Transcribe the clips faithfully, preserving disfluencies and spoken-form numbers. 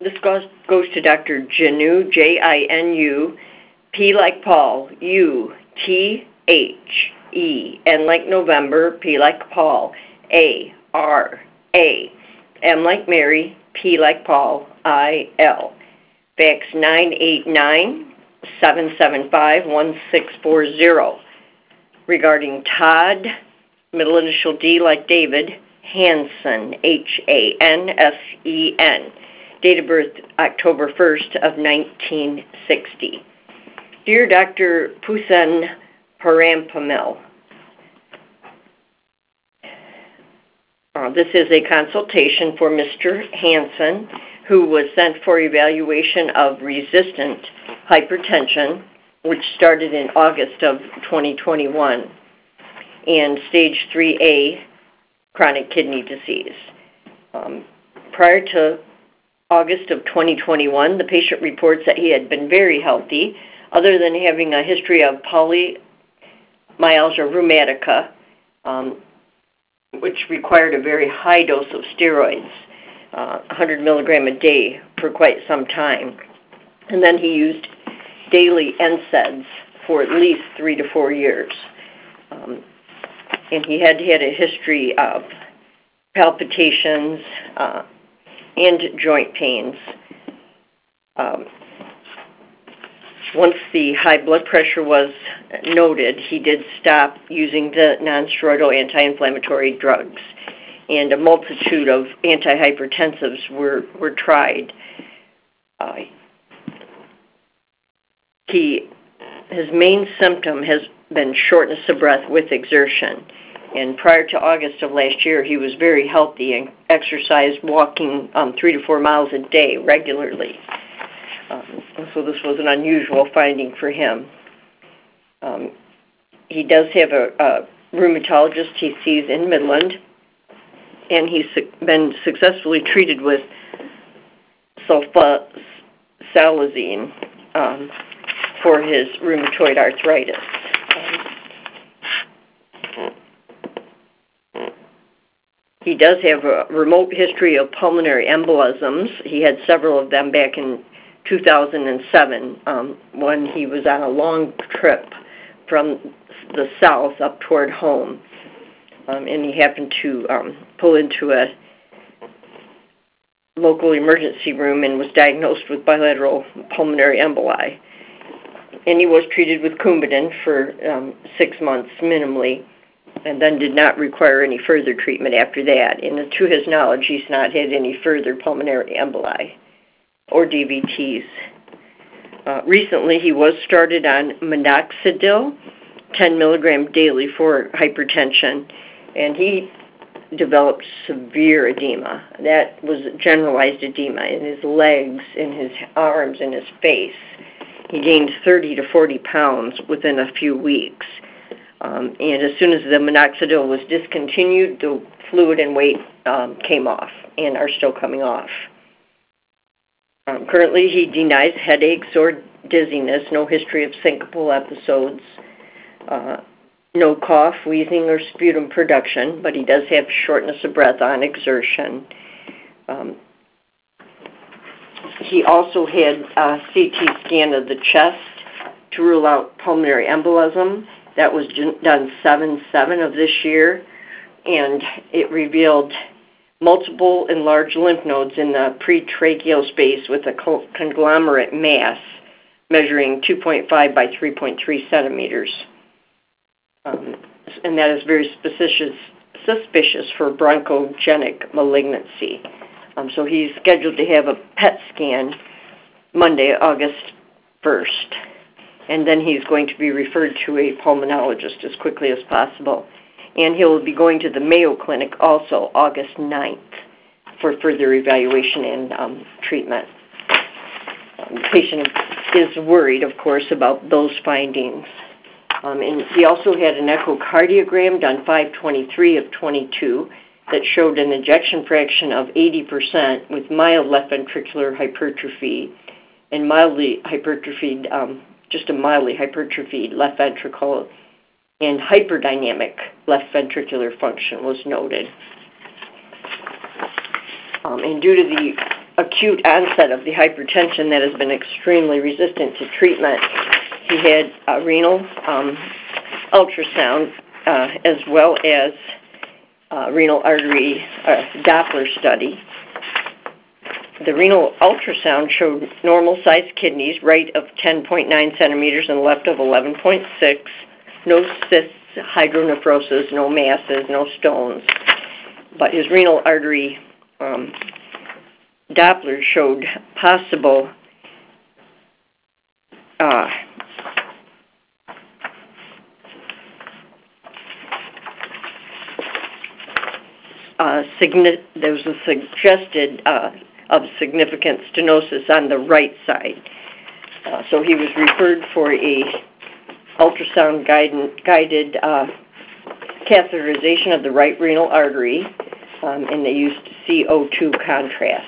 This goes, goes to Doctor Jinu, J I N U, P like Paul, U, T, H, E, N like November, P like Paul, A, R, A, M like Mary, P like Paul, I, L. Fax nine eight nine, seven seven five, one six four zero. Regarding Todd, middle initial D like David, Hansen, H A N S E N. Date of birth, October first of nineteen sixty. Dear Doctor Poussin Parampamil, uh, this is a consultation for Mister Hansen, who was sent for evaluation of resistant hypertension, which started in August of twenty twenty-one, and stage three A chronic kidney disease. Um, prior to August of twenty twenty-one, the patient reports that he had been very healthy, other than having a history of polymyalgia rheumatica, um, which required a very high dose of steroids, uh, one hundred milligram a day for quite some time. And then he used daily N SAIDs for at least three to four years. Um, and he had had a history of palpitations, uh, and joint pains. Um, once the high blood pressure was noted, he did stop using the nonsteroidal anti-inflammatory drugs, and a multitude of antihypertensives were, were tried. Uh, he, his main symptom has been shortness of breath with exertion. And prior to August of last year, he was very healthy and exercised, walking um, three to four miles a day regularly. Um, so this was an unusual finding for him. Um, he does have a, a rheumatologist he sees in Midland, and he's su- been successfully treated with sulfasalazine um, for his rheumatoid arthritis. Um, He does have a remote history of pulmonary embolisms. He had several of them back in two thousand seven um, when he was on a long trip from the south up toward home. Um, and he happened to um, pull into a local emergency room and was diagnosed with bilateral pulmonary emboli. And he was treated with Coumadin for um, six months minimally, and then did not require any further treatment after that. And to his knowledge, he's not had any further pulmonary emboli or D V Ts. Uh, recently, he was started on minoxidil, ten milligram daily for hypertension, and he developed severe edema. That was generalized edema in his legs, in his arms, in his face. He gained thirty to forty pounds within a few weeks. Um, and as soon as the minoxidil was discontinued, the fluid and weight um, came off and are still coming off. Um, currently, he denies headaches or dizziness, no history of syncopal episodes, uh, no cough, wheezing, or sputum production, but he does have shortness of breath on exertion. Um, he also had a C T scan of the chest to rule out pulmonary embolism. That was done seven seven of this year, and it revealed multiple enlarged lymph nodes in the pretracheal space with a conglomerate mass measuring two point five by three point three centimeters. Um, and that is very suspicious, suspicious for bronchogenic malignancy. Um, so he's scheduled to have a P E T scan Monday, August first. And then he's going to be referred to a pulmonologist as quickly as possible. And he'll be going to the Mayo Clinic also August ninth for further evaluation and um, treatment. Um, the patient is worried, of course, about those findings. Um, and he also had an echocardiogram done five twenty-three of twenty-two that showed an ejection fraction of eighty percent with mild left ventricular hypertrophy and mildly hypertrophied um, just a mildly hypertrophied left ventricle, and hyperdynamic left ventricular function was noted. Um, and due to the acute onset of the hypertension that has been extremely resistant to treatment. He had a renal um, ultrasound uh, as well as uh, renal artery uh, Doppler study. The renal ultrasound showed normal-sized kidneys, right of ten point nine centimeters and left of eleven point six, no cysts, hydronephrosis, no masses, no stones. But his renal artery um, Doppler showed possible uh, uh, signi- there was a suggested uh, of significant stenosis on the right side. Uh, so he was referred for a ultrasound guided, guided uh, catheterization of the right renal artery, um, and they used C O two contrast.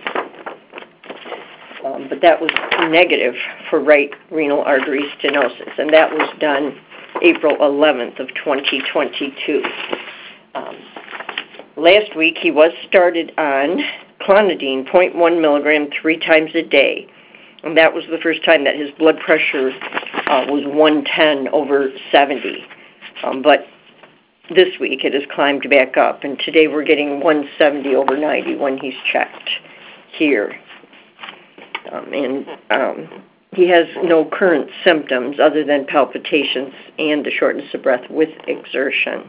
Um, but that was negative for right renal artery stenosis, and that was done April eleventh of twenty twenty-two. Um, last week he was started on clonidine, zero point one milligram, three times a day. And that was the first time that his blood pressure uh, was one ten over seventy. Um, but this week it has climbed back up, and today we're getting one seventy over ninety when he's checked here. Um, and um, he has no current symptoms other than palpitations and the shortness of breath with exertion.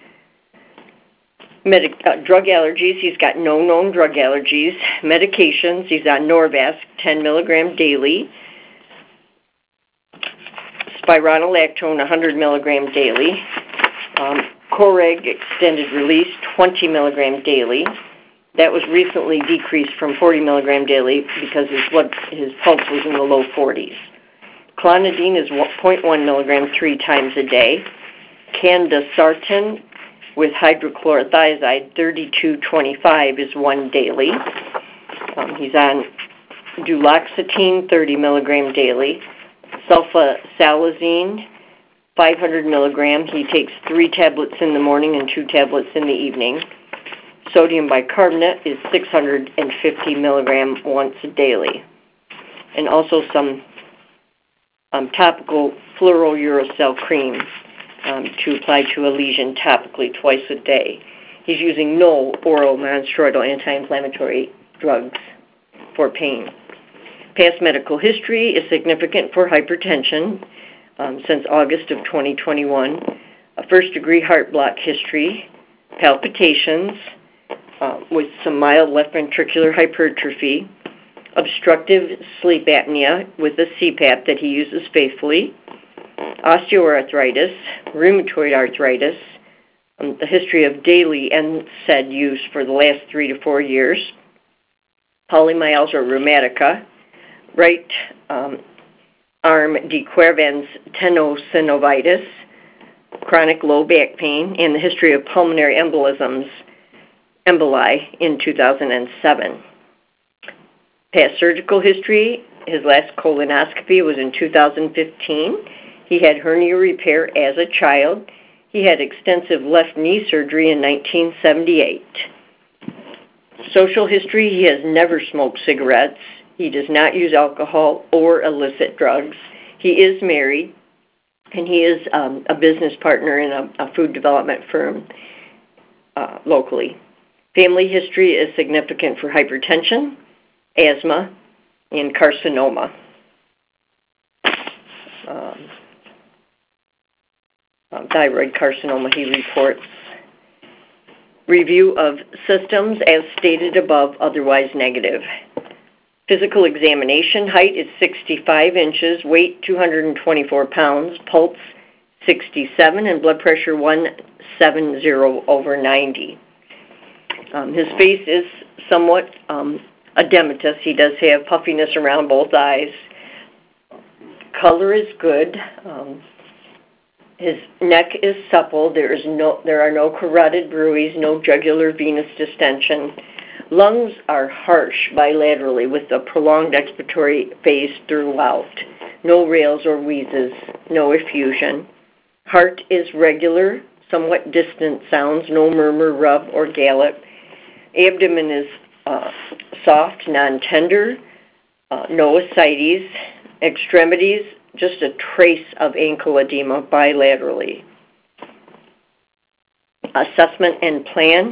Medi- uh, drug allergies, he's got no known drug allergies. Medications, he's on Norvasc, ten milligram daily. Spironolactone, one hundred milligram daily. Um, Coreg extended release, twenty milligram daily. That was recently decreased from forty milligram daily because his blood, his pulse was in the low forties. Clonidine is zero point one milligram three times a day. Candesartan with hydrochlorothiazide, thirty-two twenty-five is one daily. Um, he's on duloxetine, thirty milligram daily. Sulfasalazine, five hundred milligram. He takes three tablets in the morning and two tablets in the evening. Sodium bicarbonate is six hundred fifty milligram once daily. And also some um, topical fluorouracil cream Um, to apply to a lesion topically twice a day. He's using no oral nonsteroidal anti-inflammatory drugs for pain. Past medical history is significant for hypertension um, since August of twenty twenty-one. A first-degree heart block history, palpitations uh, with some mild left ventricular hypertrophy, obstructive sleep apnea with a C PAP that he uses faithfully, osteoarthritis, rheumatoid arthritis, um, the history of daily N SAID use for the last three to four years, polymyalgia rheumatica, right um, arm dequervans tenosynovitis, chronic low back pain, and the history of pulmonary embolisms, emboli in two thousand seven. Past surgical history, his last colonoscopy was in two thousand fifteen. He had hernia repair as a child. He had extensive left knee surgery in nineteen seventy-eight. Social history, he has never smoked cigarettes. He does not use alcohol or illicit drugs. He is married, and he is um, a business partner in a, a food development firm uh, locally. Family history is significant for hypertension, asthma, and carcinoma. Um, Uh, thyroid carcinoma, he reports. Review of systems as stated above, otherwise negative. Physical examination, height is sixty-five inches, weight two hundred twenty-four pounds, pulse sixty-seven, and blood pressure one seventy over ninety. Um, his face is somewhat um, edematous. He does have puffiness around both eyes. Color is good. Um, His neck is supple. There is no, there are no carotid bruits, no jugular venous distension. Lungs are harsh bilaterally with a prolonged expiratory phase throughout. No rales or wheezes, no effusion. Heart is regular, somewhat distant sounds, no murmur, rub, or gallop. Abdomen is uh, soft, non-tender, uh, no ascites, extremities, just a trace of ankle edema bilaterally. Assessment and plan,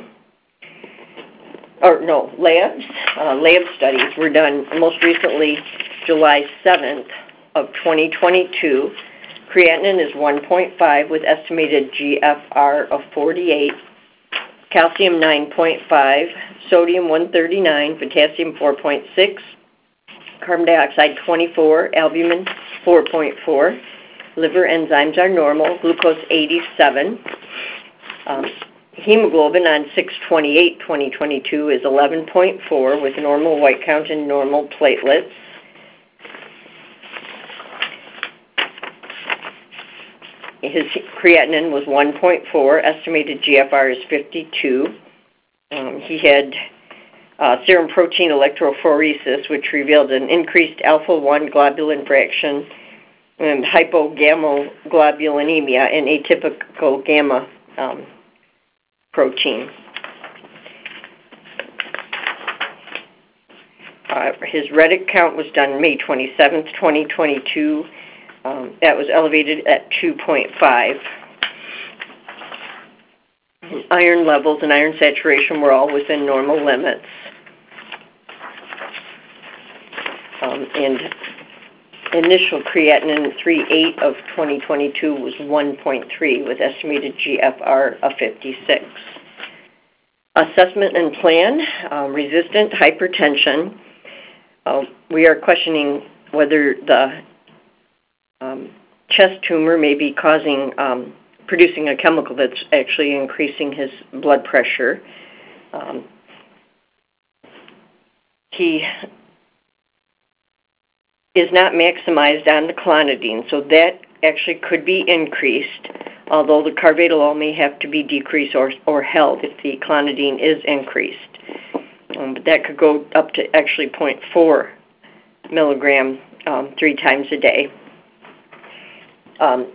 or no, labs, uh, lab studies were done most recently July seventh of twenty twenty-two. Creatinine is one point five with estimated G F R of forty-eight, calcium nine point five, sodium one thirty-nine, potassium four point six, carbon dioxide twenty-four, albumin four point four, liver enzymes are normal, glucose eighty-seven. Um, hemoglobin on six twenty-eight twenty twenty-two is eleven point four with normal white count and normal platelets. His creatinine was one point four, estimated G F R is fifty-two. Um, he had uh, serum protein electrophoresis, which revealed an increased alpha one globulin fraction and hypogammaglobulinemia and atypical gamma um, protein. Uh, his Reddit count was done May twenty-seventh, twenty twenty-two. Um, that was elevated at two point five. Iron levels and iron saturation were all within normal limits. Um, and initial creatinine three eight of twenty twenty-two was one point three with estimated G F R of fifty-six. Assessment and plan, um, resistant hypertension. Uh, we are questioning whether the um, chest tumor may be causing, um, producing a chemical that's actually increasing his blood pressure. Um, he is not maximized on the clonidine, so that actually could be increased, although the carvedilol may have to be decreased or, or held if the clonidine is increased. Um, but that could go up to actually zero point four milligram um, three times a day. Um,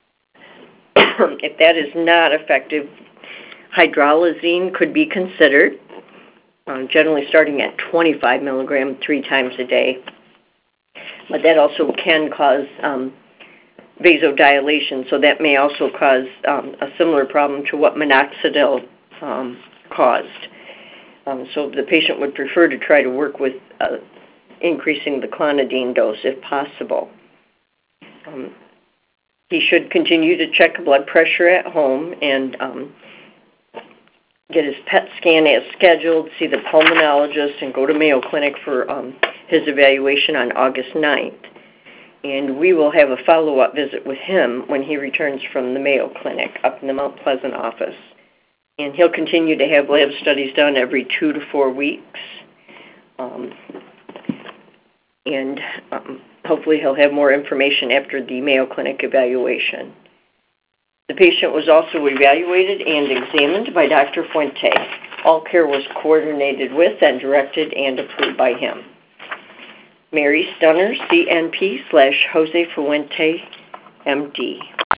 if that is not effective, hydralazine could be considered, um, generally starting at twenty-five milligrams three times a day. But that also can cause um, vasodilation, so that may also cause um, a similar problem to what minoxidil um, caused. Um, so the patient would prefer to try to work with uh, increasing the clonidine dose if possible. Um, he should continue to check blood pressure at home and um, get his P E T scan as scheduled, see the pulmonologist, and go to Mayo Clinic for um, his evaluation on August ninth. And we will have a follow-up visit with him when he returns from the Mayo Clinic up in the Mount Pleasant office. And he'll continue to have lab studies done every two to four weeks. Um, and um, hopefully he'll have more information after the Mayo Clinic evaluation. The patient was also evaluated and examined by Doctor Fuente. All care was coordinated with and directed and approved by him. Mary Stunner, C N P slash Jose Fuente, M D.